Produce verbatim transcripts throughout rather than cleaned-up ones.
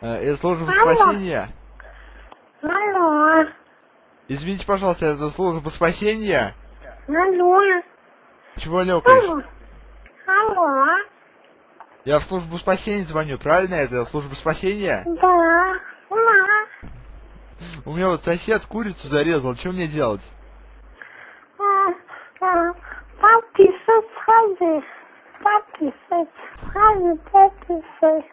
Это служба Алло. спасения. Алло. Извините, пожалуйста, это служба спасения? Алло. Чего лёкаешь? Алло. Алло. Я в службу спасения звоню, правильно? Это служба спасения? Да. Да. У меня вот сосед курицу зарезал, что мне делать? А, а, Пописать сходи. Пописать. Сходи, пописать.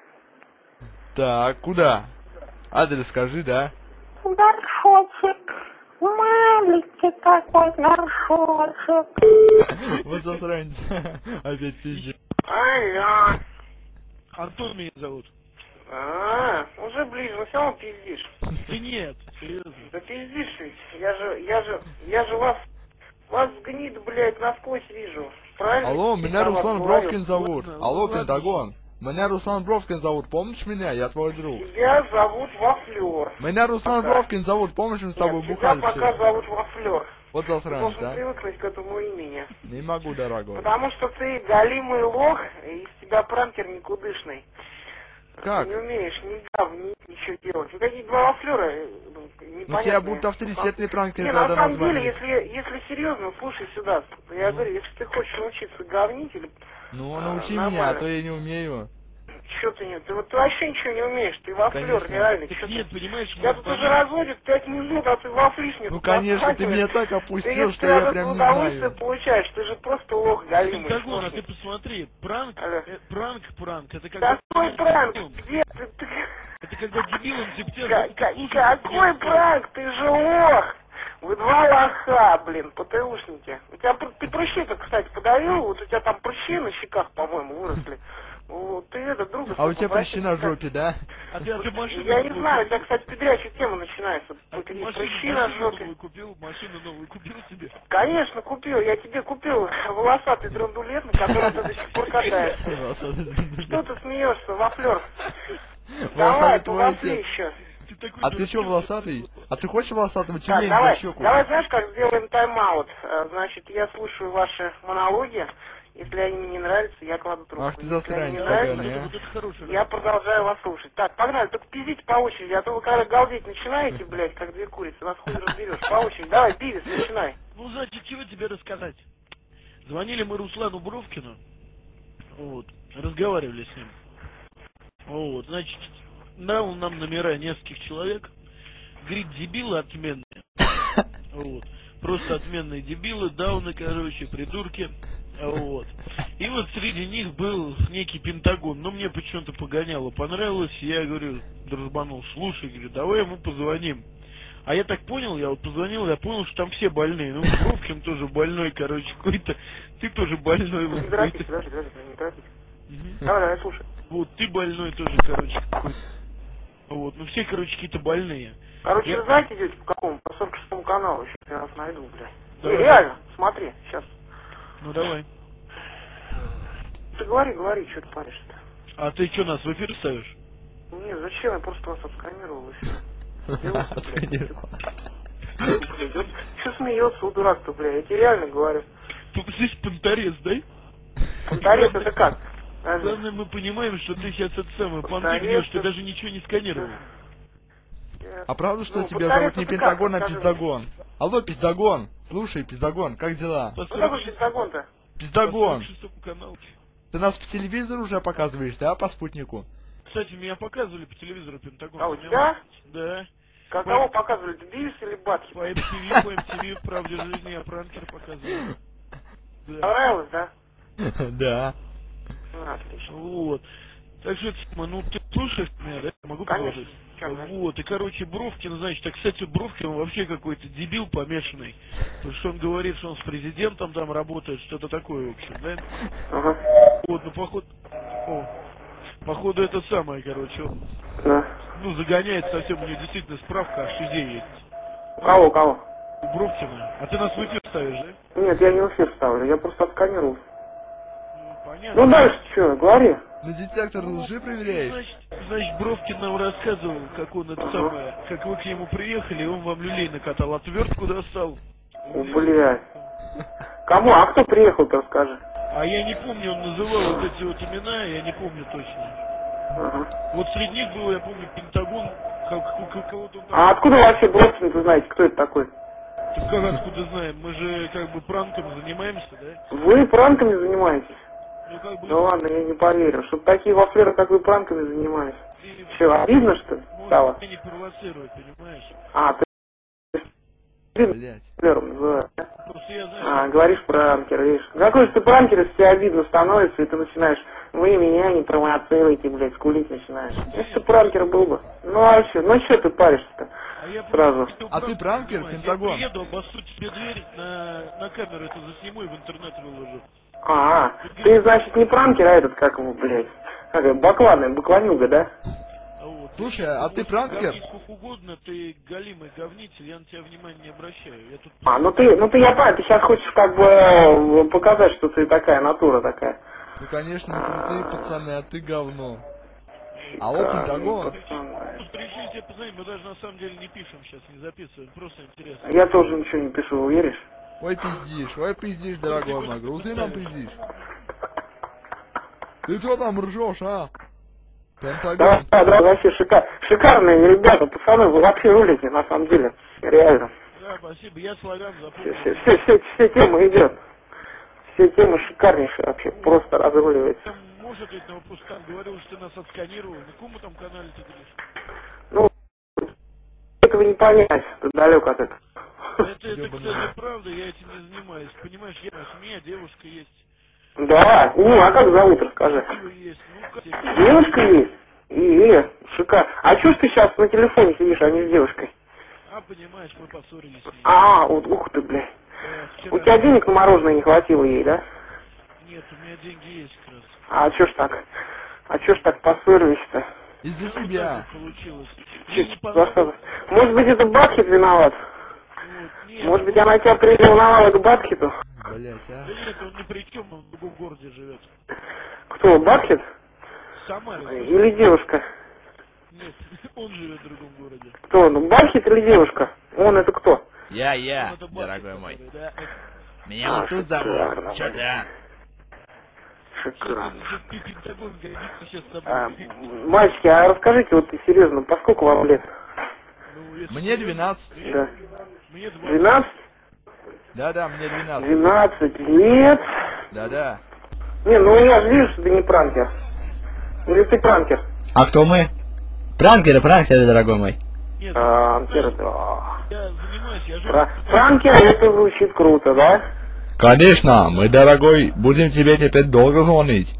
Так, куда? Адрес скажи, да? Горшочек. Маленький такой горшочек. Вот засранец. Опять пиздец. Алло. Антон меня зовут. А, уже ближе, но все равно пиздишь. Да нет, серьезно. Да пиздишь ведь. Я же, я же, я же вас, вас гнид, блядь, насквозь вижу. Правильно? Алло, меня Я вас Руслан говорю. Бровкин зовут. Ладно, Алло, ладно. Пентагон. Меня Руслан Бровкин зовут, помнишь меня? Я твой друг. Тебя зовут Вафлер. Меня Руслан Пока. Бровкин зовут, помнишь, мы с тобой Нет, тебя бухали пока все? зовут Вафлер. Вот Ты засранец, должен да? привыкнуть к этому имени. Не могу, дорогой. Потому что ты галимый лох, и из тебя пранкер никудышный. Как? Ты не умеешь ни говнить, ничего делать. Вы какие два вафлера, э, ну, непонятные. Ну тебя будут авторитетные пранкеры, Не, когда на самом деле, назвали. если, если серьезно, слушай сюда. Я Ну. говорю, если ты хочешь научиться говнить или... Ну, а, научи нормально. меня, а то я не умею. Чё ты не... Ты, вот, ты вообще ничего не умеешь, ты вафлер, Конечно. реально. Так Чё нет, ты... понимаешь, Я мы тут уже звоним. разводит пять минут, а ты вафлишник. Ну, конечно, ты меня так Ты опустил, если что я ты прям не удовольствие знаю. получаешь, ты же просто лох галимый. Пентагон, а сношник. ты посмотри, пранк, Алло. э, пранк, пранк, это когда... Какой ты пранк? дебилом, Где ты? ты... Это когда дебилом типа тебя Ка- зовут, ка- слушай, Какой ты- пранк? Ты же лох! Вы два лоха, блин, ПТУшники. У тебя пр- ты прыщи-то, кстати, подавил, вот у тебя там прыщи на щеках, по-моему, выросли. Вот ты это, друга... А у тебя попроси, прыщи на кстати. жопе, да? А ты, а ты машину Я не новую знаю, у купил? тебя, кстати, педрячая тема начинается. А ты Какие машину, прыщи на машину жопе. новую купил, машину новую купил себе? Конечно, купил. Я тебе купил волосатый драндулет, на котором ты до сих пор катаешься. Что ты смеешься, вафлер? Давай, Волосатый твой повафли отец. еще. Ты такой А ты дурачок. чё, волосатый? А ты хочешь волосатого Так, тюлень давай, за щеку? давай, знаешь, как сделаем тайм-аут? Э, Значит, я слушаю ваши монологи. Если они мне не нравятся, я кладу трубку. Ах ты Если они засранец, не поганый, нравятся, а. Вот это хороший я продолжаю вас слушать. Так, погнали, только пиздите по очереди, а то вы когда галдеть начинаете, блядь, как две курицы, вас хуй разберешь. По очереди, давай, пиздец, начинай. Ну, значит, чего тебе рассказать? Звонили мы Руслану Бровкину, вот, разговаривали с ним. Вот, значит, дал нам номера нескольких человек, говорит, дебилы отменные. Вот, просто отменные дебилы, дауны, короче, придурки. Вот. И вот среди них был некий Пентагон. Но мне почему-то погоняло, понравилось. Я говорю, дружбанул, слушай, говорю, давай ему позвоним. А я так понял, я вот позвонил, я понял, что там все больные. Ну, Бровкин тоже больной, короче, какой-то. Ты тоже больной. Вот, Не торопись, подожди, подожди, не торопись. Мгм. Давай, давай, слушай. Вот, ты больной тоже, короче, какой-то. Вот, ну все, короче, какие-то больные. Короче, Я- вы знаете, идете по какому? По сорок шестому каналу, сейчас я вас найду, блядь. Давай. Не, реально, смотри, сейчас. Ну давай. Ты говори, говори, что ты паришься-то? А ты что, нас в эфир ставишь? Не, зачем? Я просто вас отсканировал и все. Отсканировал. Что смеется, у дурак-то, бля? Я тебе реально говорю. Тут здесь понторез, да? Понторез это как? Разве? Главное, мы понимаем, что ты сейчас это самое, понты Понторез гнешь, ты это- даже ничего не сканировал. А правда, что Ну, тебя повторяй, зовут не это как, Пентагон, а расскажи Пиздагон? Алло, Пиздагон! Слушай, Пиздагон, как дела? По Что такое сорок- пиздагон-то? по Пиздагон! сорок шестому каналу. Ты нас по телевизору уже показываешь, да, по спутнику? Кстати, меня показывали по телевизору Пентагон. А у Меня- тебя? Да. Как кого показывали? Бивис или Батхи? По эм ти ви, по эм ти ви, в правде жизни, я пранкер показывал. Да. Понравилось, да? Да. Ну, отлично. Вот. Так что, Тима, ну ты слушаешь меня, да? Я могу Конечно. продолжить? Чё, да? Вот, и, короче, Бровкин, значит, а, кстати, Бровкин он вообще какой-то дебил помешанный. Потому что он говорит, что он с президентом там работает, что-то такое, в общем, да? Ага. Вот, ну, походу... О, походу, это самое, короче, он, Да. ну, загоняет совсем, у него действительно справка о шизе есть. У кого, у кого? У Бровкина. А ты нас в эфир ставишь, да? Нет, я не в эфир ставлю, я просто отсканировал. Ну, понятно. Ну дальше что, говори. На детектор лжи проверяешь? Значит, значит, Бровкин нам рассказывал, как он это самое, как вы к нему приехали, и он вам люлей накатал, отвертку достал. О, блядь. Кому? А кто приехал-то, расскажи? А я не помню, он называл вот эти вот имена, я не помню точно. Ага. Вот среди них был, я помню, Пентагон, как у ко- кого-то он там... А откуда вообще Бровкин, вы знаете, кто это такой? Так как откуда знаем? Мы же как бы пранком занимаемся, да? Вы пранками занимаетесь? Ну как бы... Да ладно, я не поверю. Чтоб такие вафлеры, как вы, пранками занимались. ты- Че, обидно, что ли, Можно стало? меня не провоцировать, понимаешь? А, ты Блять. вафлером называешь, да? Просто я, знаешь, А, говоришь пранкер, видишь. Какой же ты пранкер, если тебе обидно становится, и ты начинаешь, вы меня не провоцируете, блядь, скулить начинаешь. Если ты пранкер был бы. Ну а что, ну что ты паришься-то? а я Сразу. просто А ты пранком пранкер, занимаюсь. Пентагон? Я приеду, обоссу тебе дверь, на, на камеру это засниму и в интернет выложу. А, ты, значит, не пранкер, а этот, как его, блядь, как его, бакланная, бакланюга, да? А вот. Слушай, а ты можешь пранкер? говнить сколько угодно, ты галимый говнитель, я на тебя внимания не обращаю. Я тут... А, ну ты, ну ты, я понял, ты сейчас хочешь как бы э, показать, что ты такая натура такая. Ну конечно, мы крутые пацаны, а ты говно. Алло, Шикарно, Пентагон. пацаны. Пришли тебе позвонить, мы даже на самом деле не пишем сейчас, не записываем, просто интересно. Я тоже ничего не пишу, веришь? Ой, пиздишь, ой, пиздишь, дорогой мой, грузы нам пиздишь. Ты что там ржешь, а? Да, Пентагон. да, да, вообще шикар, шикарные ребята, пацаны, вы вообще рулите, на самом деле, реально. Да, спасибо, я слоган Все, запомнил. все, все, все, все темы идет. Все темы шикарнейшие вообще, просто разруливается. Там можешь ответить на вопрос, как говорил, что ты нас отсканировал, на каком там канале ты говоришь? Ну, этого не понять, ты далек от этого. Это, это, Ёбаный. кстати, правда, я этим не занимаюсь. Понимаешь, я, у меня девушка есть, Да, ну, а как зовут, расскажи. пиво есть, ну как тебе? Девушка есть? И, и, шикарно. А чё ж ты сейчас на телефоне сидишь, а не с девушкой? А, понимаешь, мы поссорились с ней. А, вот, ух ты, блядь. Да, вчера- У тебя денег на мороженое не хватило ей, да? Нет, у меня деньги есть как раз. А чё ж так? А чё ж так поссорились-то? Из-за Ну, тебя. так получилось. Чё, Ей не за понравилось. что? Может быть, это Бабхит виноват? Вот, нет, Может быть, он- она тебя приревновала к Бабхиту? Блять, а. Да нет, он ни при чем, он в другом городе живет. Кто, Бабхит? В Самаре. Или девушка? Нет, он живет в другом городе. Кто, ну Бабхит или девушка? Он это кто? Я, Он я, это Бабкин, дорогой мой. который, да. Меня А, вот тут шикарно, зовут. Чё блядь. да? Шикарно. Сейчас ты Пентагон годится сейчас с А, тобой. мальчики, а расскажите, вот серьезно, поскольку вам лет? Ну, если Мне серьезно, двенадцать. мне- Да. Мне двадцать. двенадцать? Да-да, мне двенадцать. двенадцать лет? Да-да. Не, ну я же вижу, что ты не пранкер. Или ты пранкер? А кто мы? Пранкеры, пранкеры, дорогой мой. Нет, Пранкер, да. я занимаюсь, я же... Пра- Пранкер, это звучит круто, да? Конечно, мы, дорогой, будем тебе теперь долго звонить.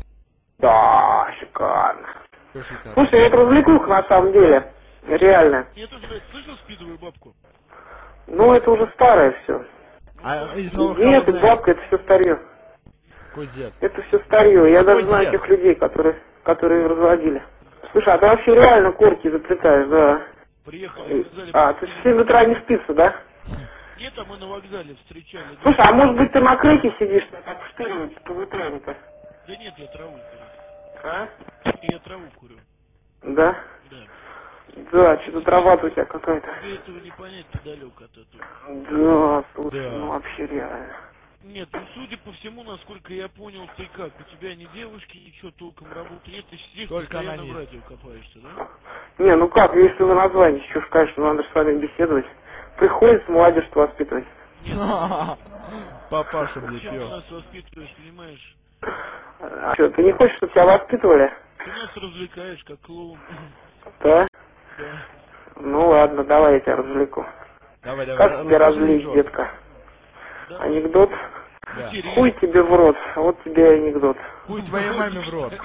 Да, шикарно. Что шикарно? Слушай, это развлекуха на самом деле. Реально. Я тоже, блядь, слышал спидовую бабку? Ну, это уже старое все. А из новых Нет, кого и знаешь? бабка, это все старье. Какой дед? Это все старье. Я Какой даже знаю дед? тех людей, которые, которые разводили. Слушай, а ты вообще реально корки заплетаешь, да? Приехали, вокзале... А, ты в семь утра не спится, да? Нет, а мы на вокзале встречали. Слушай, а может быть ты на крыке сидишь, так штырить по ветрам-то? Да нет, я траву курю. А? Я траву курю. Да? Да. Да, что-то трава-то у тебя какая-то. Тебе этого не понять, ты далек от этого. Да, слушай, Да. ну вообще реально. Нет, ну судя по всему, насколько я понял, ты как, у тебя ни девушки, ничего толком работы нет, ты сидишь Только постоянно в анонист. радио копаешься, да? Не, ну как, если вы название, что ж, конечно, надо с вами беседовать. Приходится молодежь воспитывать. Папаша мне Чем ты пёс. нас воспитываешь, понимаешь? А что, ты не хочешь, чтобы тебя воспитывали? Ты нас развлекаешь, как клоун. Да? Да. Ну ладно, давай я тебя развлеку. Давай, давай, Как ра- тебя расскажи развлечь, анекдот. детка? Да. Анекдот? Да. Интересно. Хуй тебе в рот, а вот тебе и анекдот. Хуй твоей маме в рот.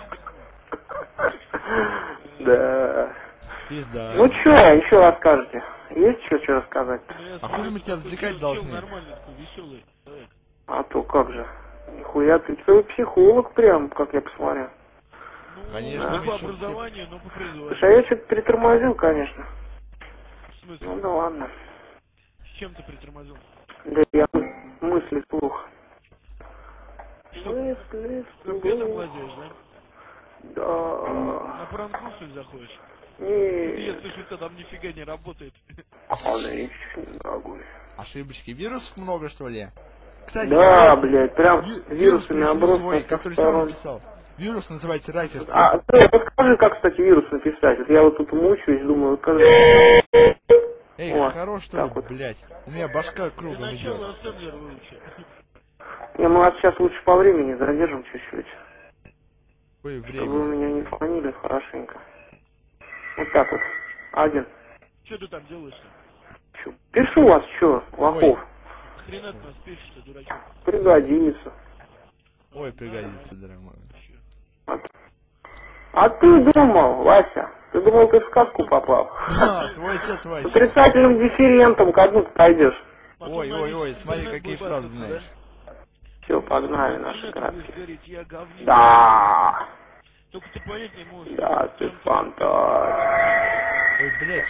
Да. Пизда. Ну что, еще расскажете? Есть что, что рассказать? Ну, я А смотрю, хули мы тебя такой развлекать чел- должны? чел нормальный такой, веселый человек. А то как же. Нихуя, ты целый психолог прям, как я посмотрю. Ну, Конечно, не по весёлый. образованию, но по Слушай, а призванию. я что-то притормозил, конечно. В смысле? Ну да ладно. С чем ты притормозил? Да я мы- мысли слух. Что, Мысли конфетом слух. лазишь, да? Да. На пранкрусу заходишь? Я Не. слышу, что там нифига не работает. Отлично, дорогой. Ошибочки. Вирусов много, что ли? Кстати, Да, давайте. блядь, прям Ви- вирусами пришлю оброс свой, со всех который сам сторон. написал. Вирус называется ракерство. А, ты подскажи, как, кстати, вирус написать? Вот я вот тут мучаюсь, думаю, как... Эй, О, хорош что так ли, вот. блядь? У меня башка Для кругом начала идет. ассемблер выучи. Не, мы вас сейчас лучше по времени задержим чуть-чуть, Ой, чтобы вы время. меня не фонили хорошенько. Вот так вот. Один. Что ты там делаешь-то? Чё? Пишу вас, чё, лохов. Хрена ты нас пишешь-то, дурачок. Пригодится. Ой, пригодится, дорогой. А, а ты думал, Вася? Ты думал, ты в сказку попал? А, твой отец С Вася. отрицательным дифферентом ко дну пойдешь. Потом Ой, на ой, весь ой, смотри, интернет какие будет фразы бацаться, знаешь. Все, погнали наши Интернет краски. будешь говорить, я говнюк. Да, Только ты понять не можешь. да, в ты чем ты. фантаст. Ой, блядь,